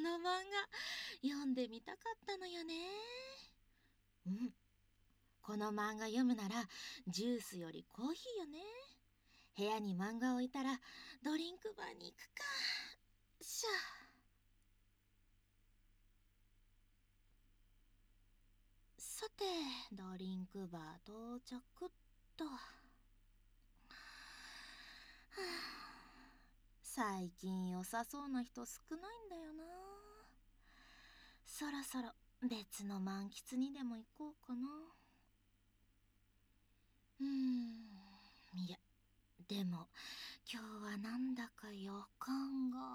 の漫画読んでみたかったのよね。この漫画読むならジュースよりコーヒーよね。部屋に漫画を置いたらドリンクバーに行くか。しゃ。さて、ドリンクバー到着っと。最近良さそうな人少ないんだよな。そろそろ別の満喫にでも行こうかな。いや、でも今日はなんだか予感が。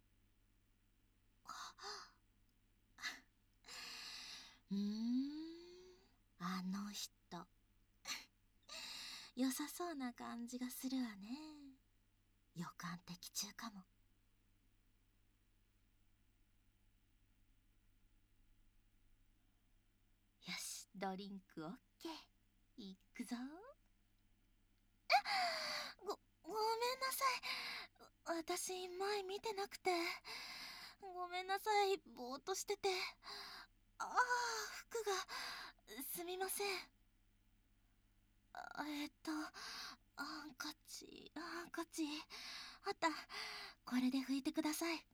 あの人良さそうな感じがするわね。予感的中かも。よし、ドリンクオッケー。いくぞ。ごめんなさい。私前見てなくて。ごめんなさい。ぼーっとしてて。服がすみません。ハンカチあった。これで拭いてください。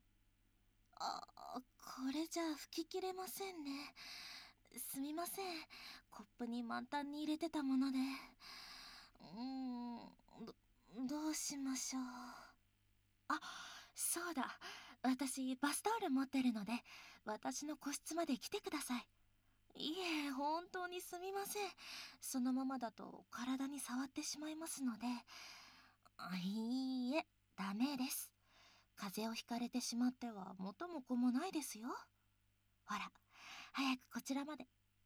これじゃ拭ききれませんね。すみません。コップに満タンに入れてたもので。どうしましょう。そうだ。私バスタオル持ってるので、私の個室まで来てください。いえ、本当にすみません。そのままだと体に触ってしまいますので。いいえ、ダメです。風邪をひかれてしまっては元も子もないですよ。ほら、早くこちらまで。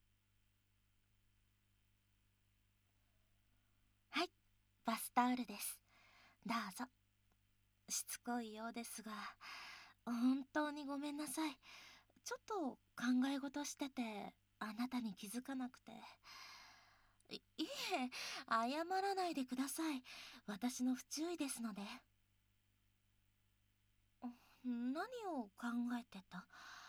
はい、バスタオルです。どうぞ。しつこいようですが、本当にごめんなさい。ちょっと考え事してて、あなたに気づかなくて。いえ、謝らないでください。私の不注意ですので。何を考えてた？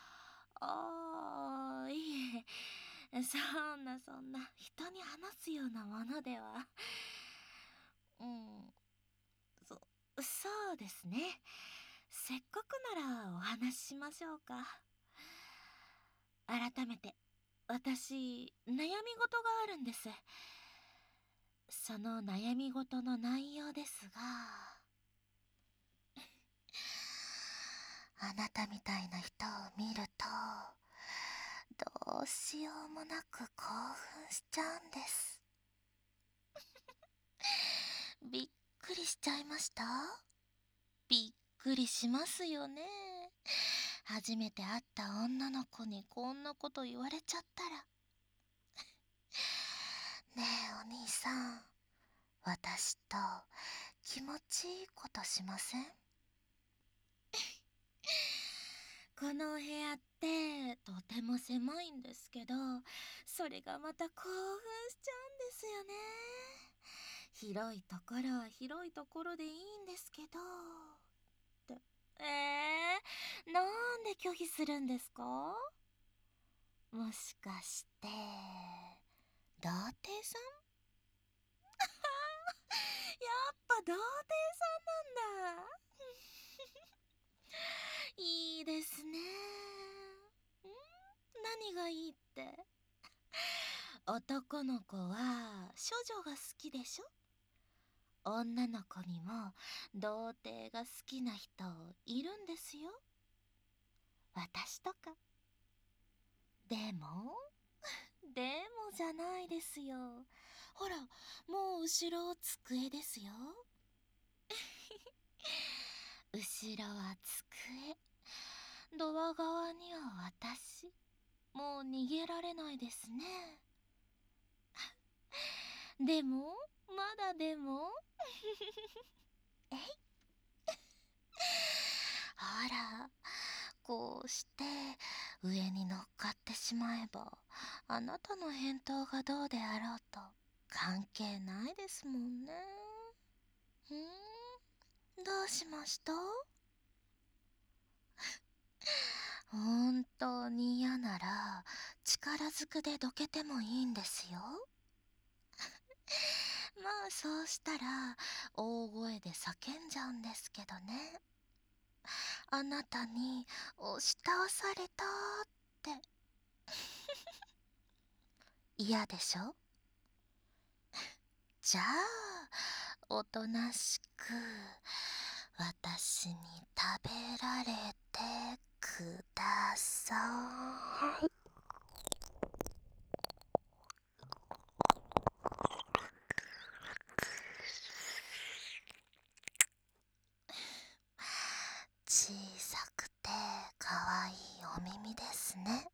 いえ、そんな人に話すようなものでは。そうですね。せっかくならお話ししましょうか。改めて、私、悩み事があるんです。その悩み事の内容ですが、あなたみたいな人を見ると、どうしようもなく興奮しちゃうんです。びっくりしちゃいました？びっくりしますよね。初めて会った女の子にこんなこと言われちゃったら。ねえお兄さん、私と気持ちいいことしません？この部屋ってとても狭いんですけど、それがまた興奮しちゃうんですよね。広いところは広いところでいいんですけど。なんで拒否するんですか？もしかして、童貞さん？やっぱ童貞さんなんだ。いいですね。何がいいって？男の子は処女が好きでしょ？女の子にも童貞が好きな人いるんですよ。私とか。でもじゃないですよ。ほら、もう後ろ机ですよ。後ろは机。ドア側には私。もう逃げられないですね。でもえいほら、こうして上に乗っかってしまえば、あなたの返答がどうであろうと関係ないですもんね。どうしました？ なら力ずくでどけてもいいんですよ。まあそうしたら大声で叫んじゃうんですけどね。あなたに押し倒されたって。嫌でしょ？じゃあおとなしく私に食べられてください。小さくてかわいいお耳ですね。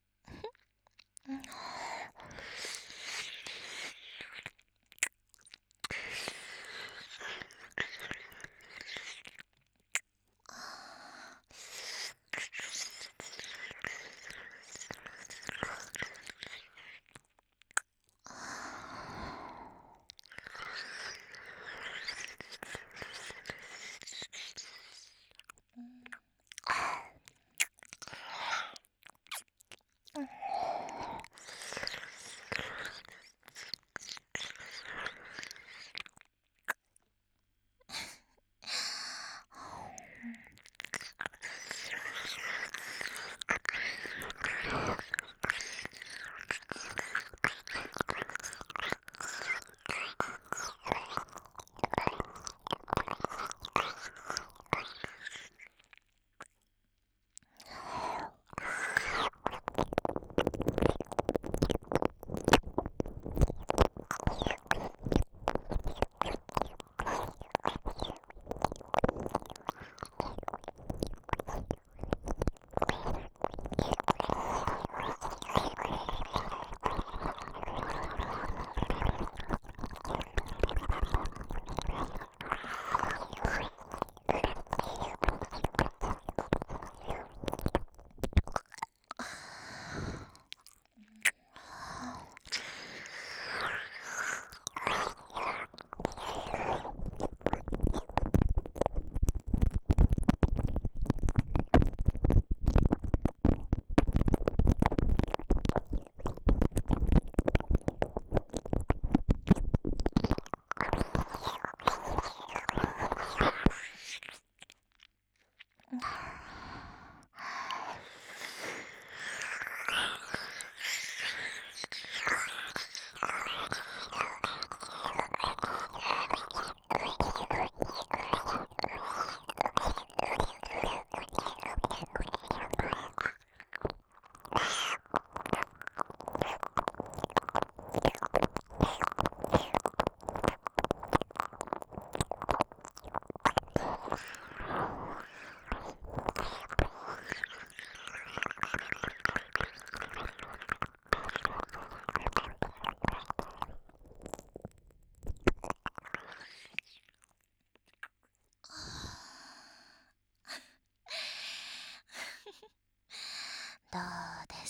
どうです？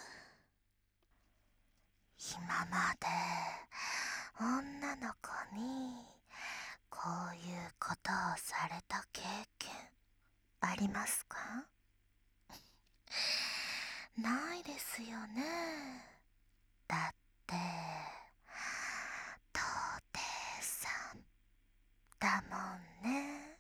今まで女の子にこういうことをされた経験ありますか？ないですよね。だって童貞さんだもんね。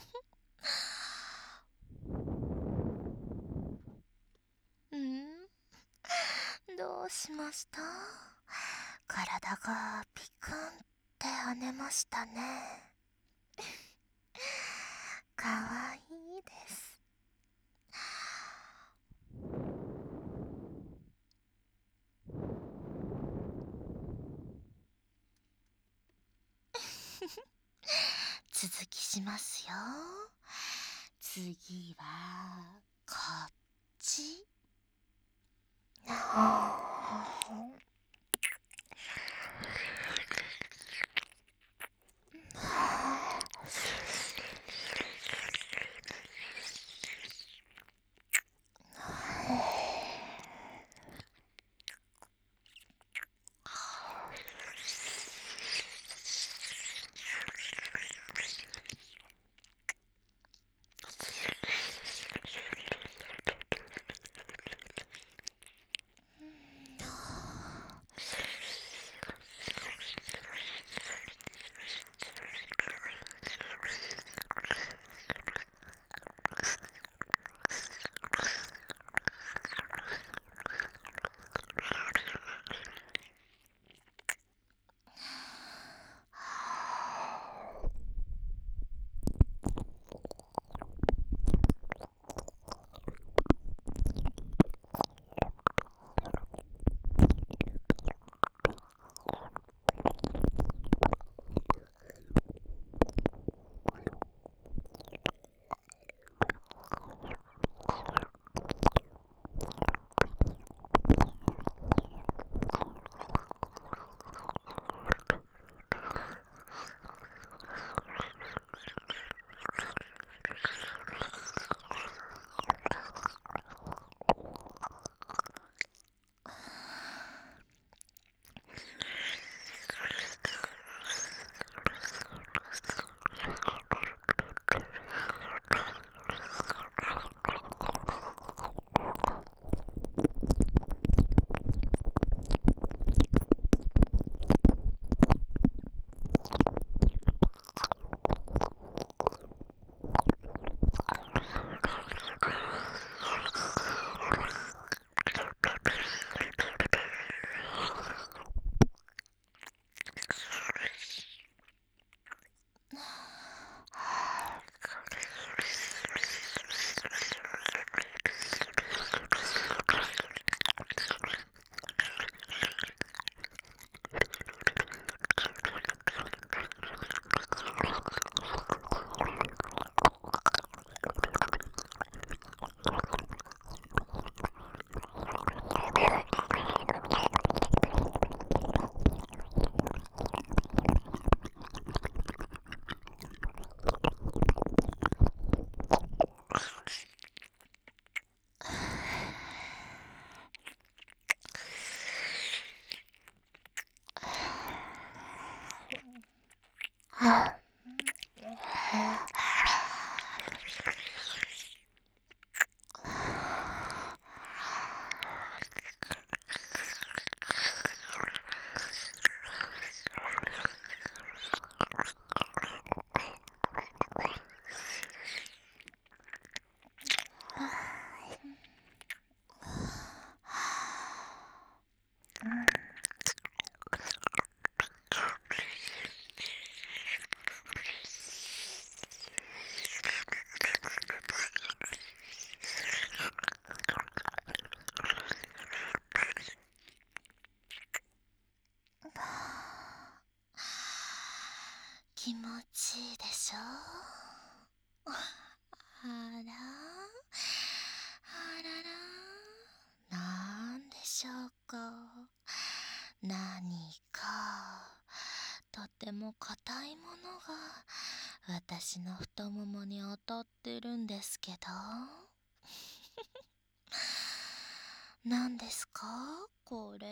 どうしました？体がピクンって跳ねましたね。かわいいです。続きしますよ。次はこっち。 気持ちいいでしょ。あらあらら、なんでしょうか。何かとても硬いものが私の太ももに当たってるんですけど。何ですかこれ。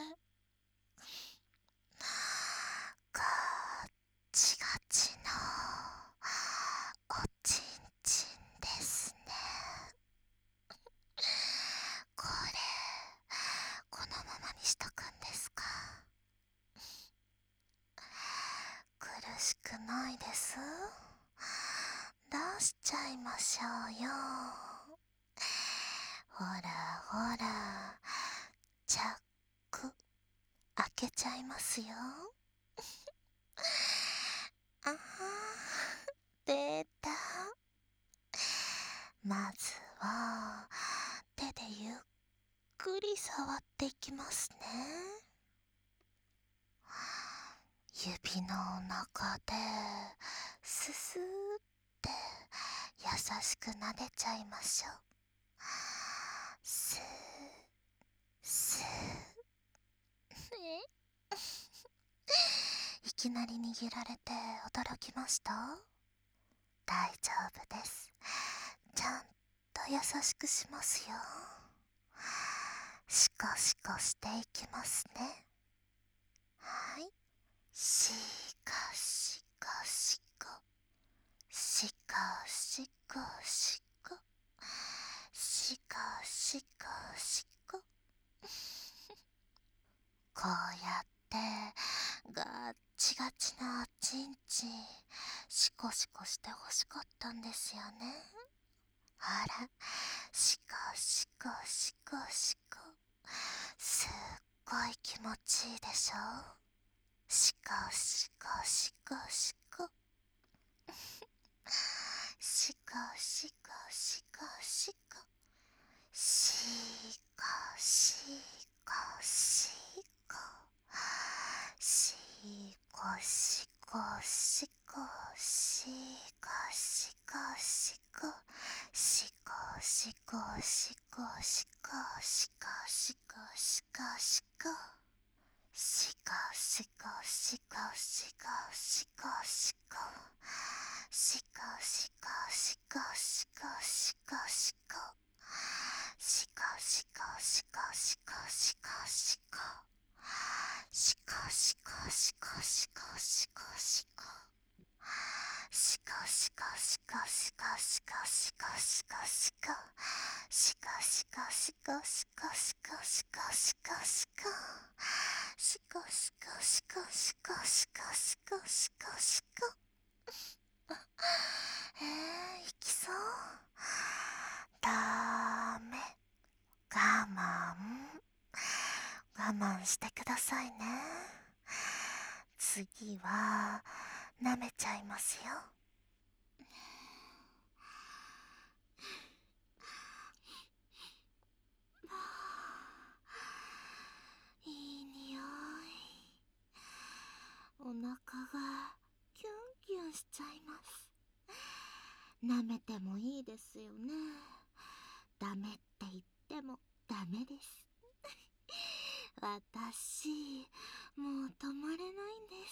ガッチガチのおちんちんですね。これこのままにしとくんですか。苦しくないです。出しちゃいましょうよ。ほらほら、チャック開けちゃいますよ。あー、出た。まずは手でゆっくり触っていきますね。指の中でススーって優しく撫でちゃいましょう。スースー。いきなり握られて驚きました？大丈夫です。ちゃんと優しくしますよ。シコシコしていきますね。はい。シコシコシコ、シコシコシコ、シコシコシコ。こうやってガッチガチなおちんちんシコシコしてほしかったんですよね。あら、シコシコシコシコ、すっごい気持ちいいでしょ。シコシコシコシコ。シコシコシコシコ、シコシコシコ、シコシコシコ、シコシコシコ、シコシコシコシコ、シコシコシコシコ、シコシコシコシコシコシコ、シコシコシコシコシコシコ、シコシコシコシコシコシコ、シコシコシコシコシコシコ、シコシコシコシコシコシコシコシコ、シコシコシコシコシコシコシコシコ、シコシコシコシコシコシコシコシコ。いきそう？ダメ。我慢してくださいね。次は舐めちゃいますよ。いい匂い。お腹がキュンキュンしちゃいます。舐めてもいいですよね。ダメって言ってもダメです。私、もう止まれないんです。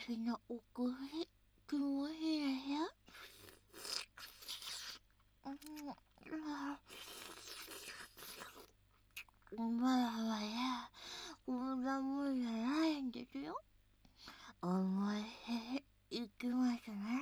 私のお薬、気持ちいいでしょ。まだまだこんなもんじゃないんですよ。思いいきますね。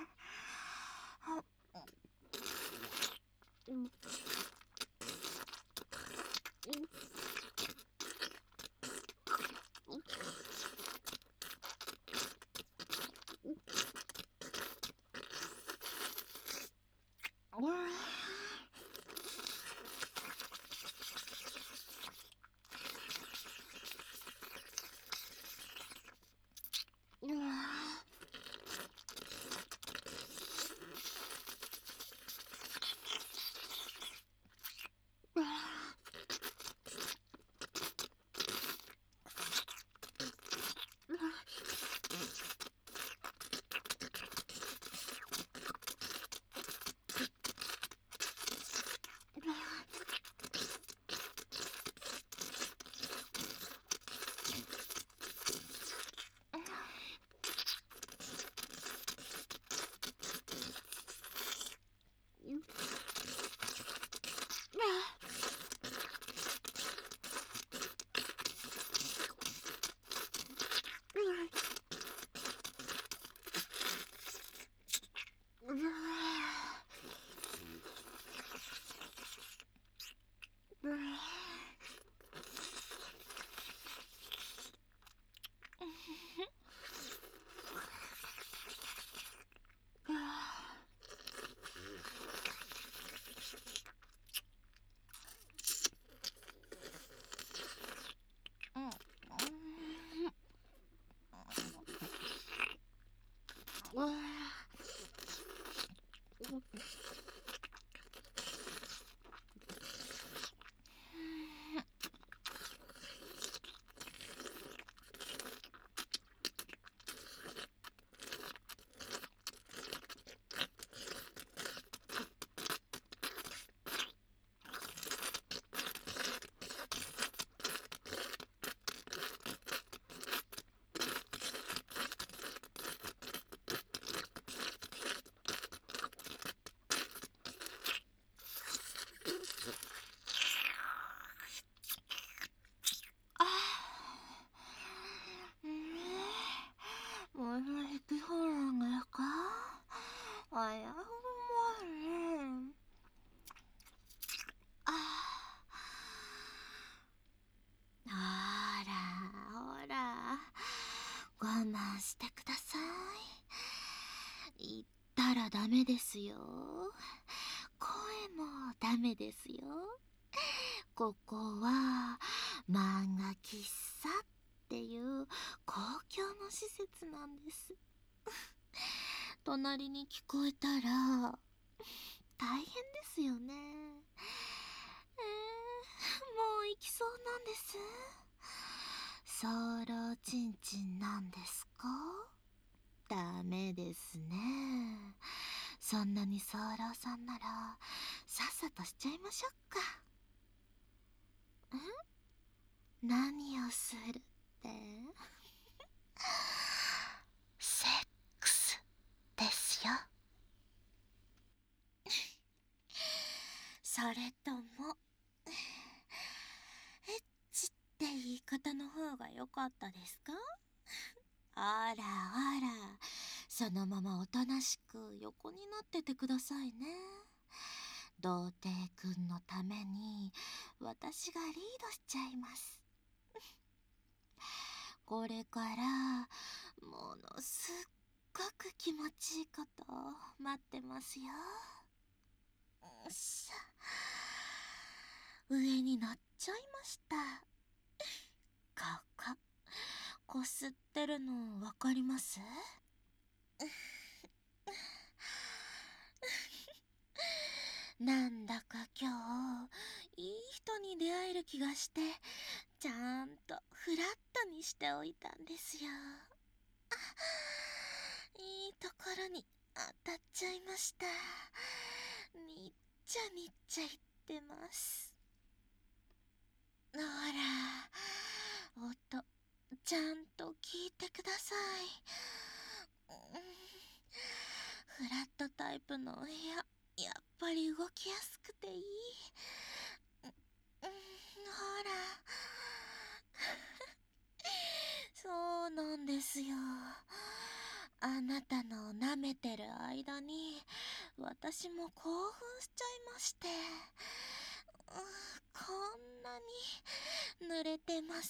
もう引きそうなんですか。あやもうね。ほらほら、我慢してください。言ったらダメですよ。声もダメですよ。ここは漫画喫茶っていう公共の施設なんです。隣に聞こえたら大変ですよね。もう行きそうなんです。早漏ちんちんなんですか？ダメですね。そんなに早漏さんならさっさとしちゃいましょうか。何をするってセックスですよ。それともエッチって言い方の方が良かったですか？あらあら、そのままおとなしく横になっててくださいね。童貞くんのために私がリードしちゃいます。これからものすっごく気持ちいいこと待ってますよ。しゃ、上に乗っちゃいました。こここすってるのわかります？なんだか今日いい人に出会える気がして、ちゃんとフラットにしておいたんですよ。いいところに当たっちゃいました。にっちゃにっちゃ言ってます。ほら、音ちゃんと聞いてください。 フラットタイプのお部屋、やっぱり動きやすくていい。ほらそうなんですよ。あなたの舐めてる間に私も興奮しちゃいまして、こんなに濡れてます。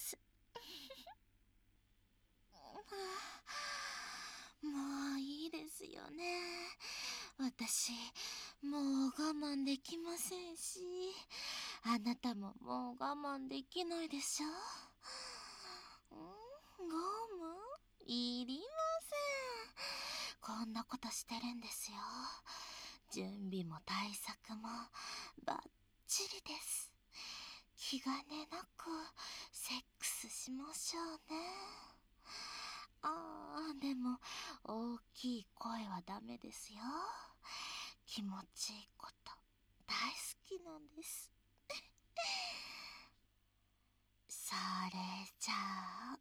もういいですよね。私もう我慢できませんし、あなたももう我慢できないでしょ。ゴムいりません。こんなことしてるんですよ。準備も対策もバッチリです。気兼ねなくセックスしましょうね。でも大きい声はダメですよ。気持ちいいこと大好きなんです。それじゃあ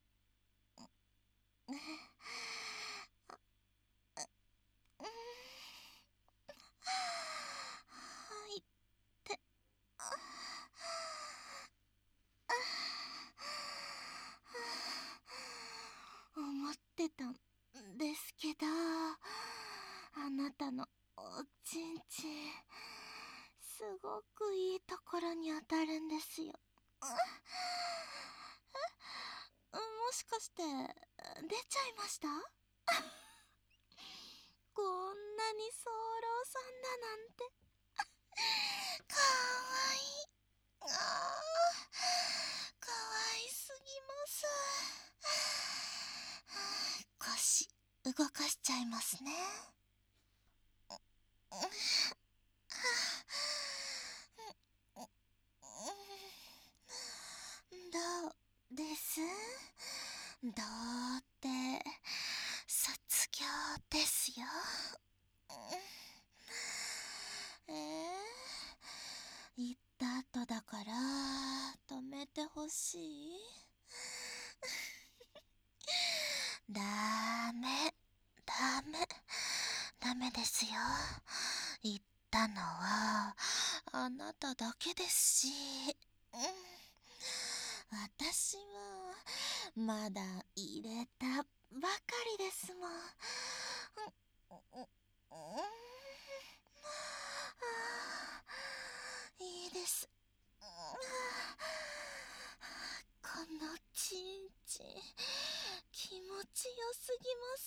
はいって思ってたんですけど、あなたのおちんちんすごくいいところに当たるんですよ。もしかして出ちゃいました？こんなに早漏さんだなんて。かわいい。かわいすぎます。腰動かしちゃいますね。どうですどうって卒業ですよ。言った後だから止めてほしい。ダメダメダメですよ。言ったのはあなただけですし、私はまだ入れたばかりですもん。いいです。このちんちん気持ちよすぎます。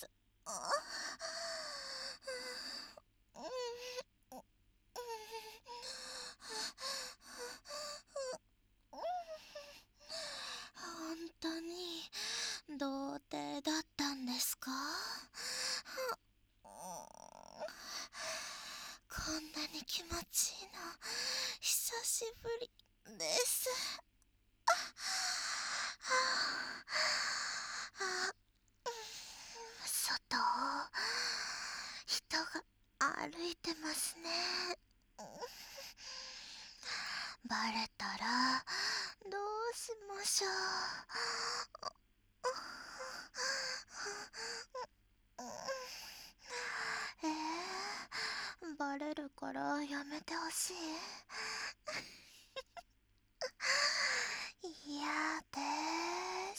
本当に童貞だったんですか？こんなに気持ちいいの久しぶりです。外を人が歩いてますね。バレたらどうしましょう。バレるからやめてほしい。嫌です。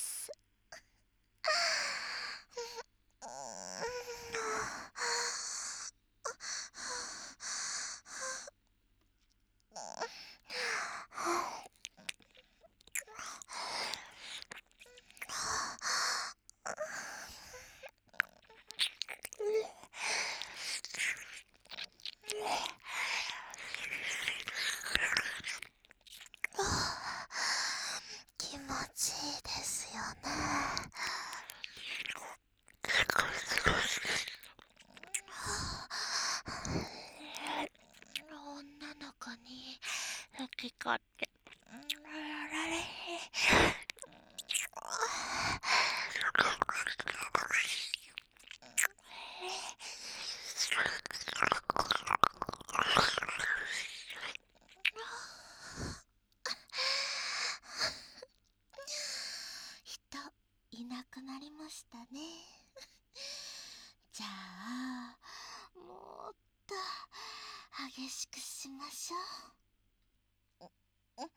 気持ちいいですよね。女の子に好き勝手られへん。人いなくなりましたね。じゃ激しくしましょう。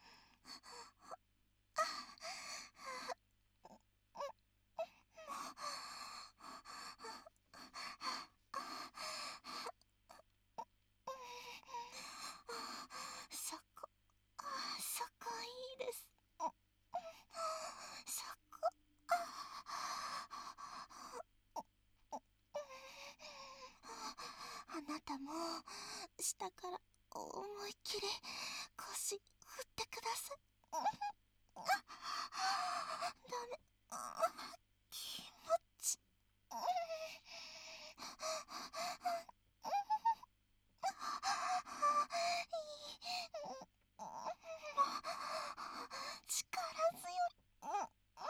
そこ、そこいいです。そこ。あなたも下から思いっきり腰振ってください。ダメ。気持ち。力強い。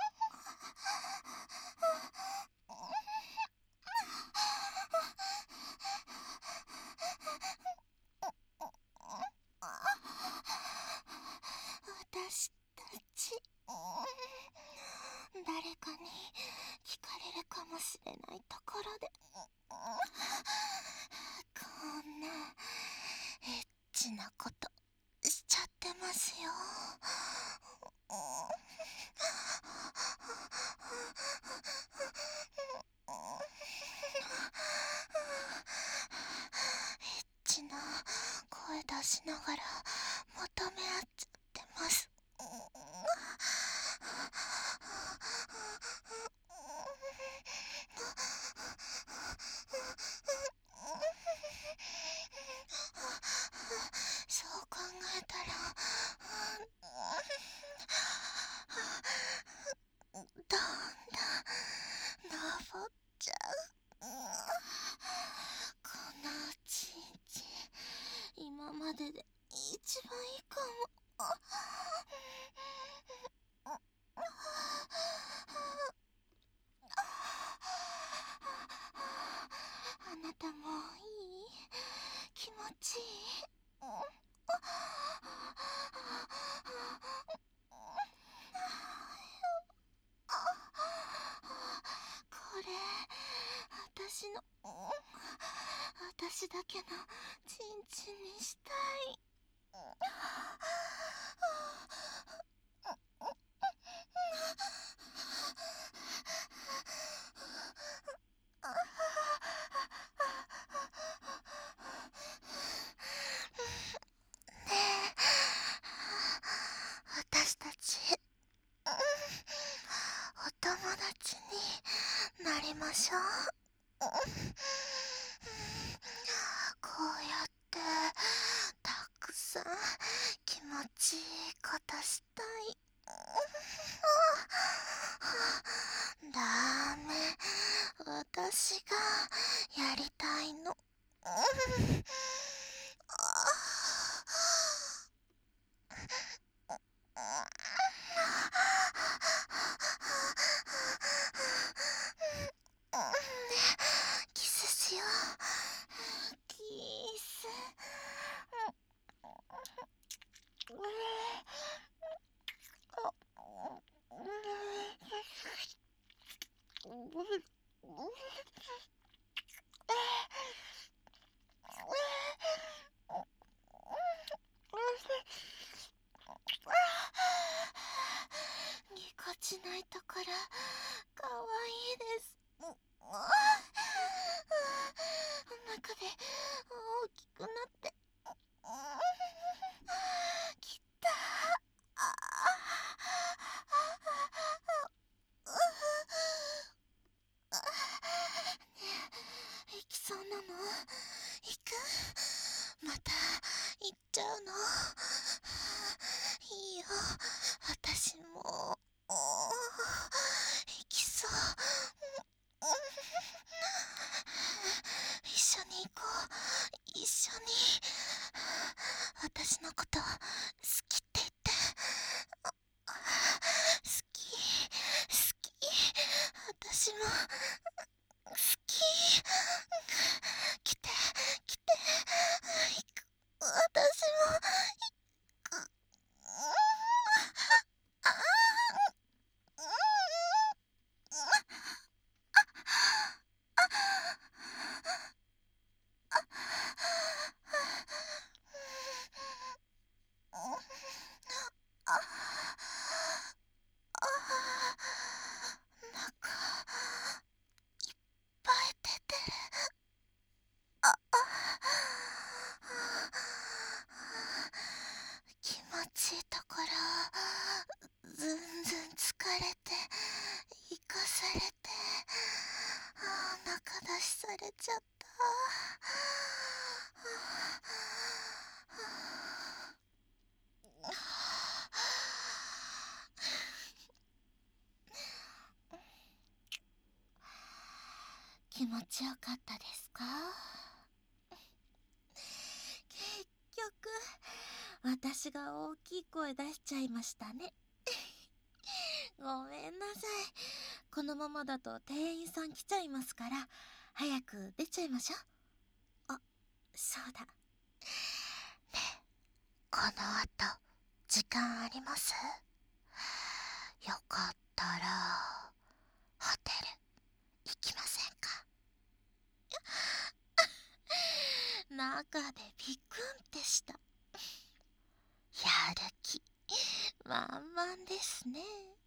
私たち、誰かに聞かれるかもしれないところで、こんなエッチなことしちゃってますよ。エッチな声出しながら求め合っちゃってます。そう考えたらどんどん登っちゃう。このちんちん今までで一番いいかも。あなたもいい？気持ちいい？これ私だけのちんちんにしたい。ねえ、私たちお友達になりましょう。こうやってたくさん気持ちいいことしたい。ダメ、私がやりたいの。キスしよう。キス。ぎこちないところかわいいです。中で大きくなってきた。行きそうなの？行く？また行っちゃうの？いいよ、私も行きそう。一緒に行こう。一緒に。私のこと好きって言って。好き、好き。私も好き。来て、来て。行く。私も行く。 暑いところずんずん疲れて生かされてお腹出しされちゃった。気持ちよかったですか？結局私が大きい声出しちゃいましたね。ごめんなさい。このままだと店員さん来ちゃいますから、早く出ちゃいましょう。あ、そうだ。ねえ、この後時間あります？よかったらホテル行きませんか？中でビクンってした。やる気満々ですね。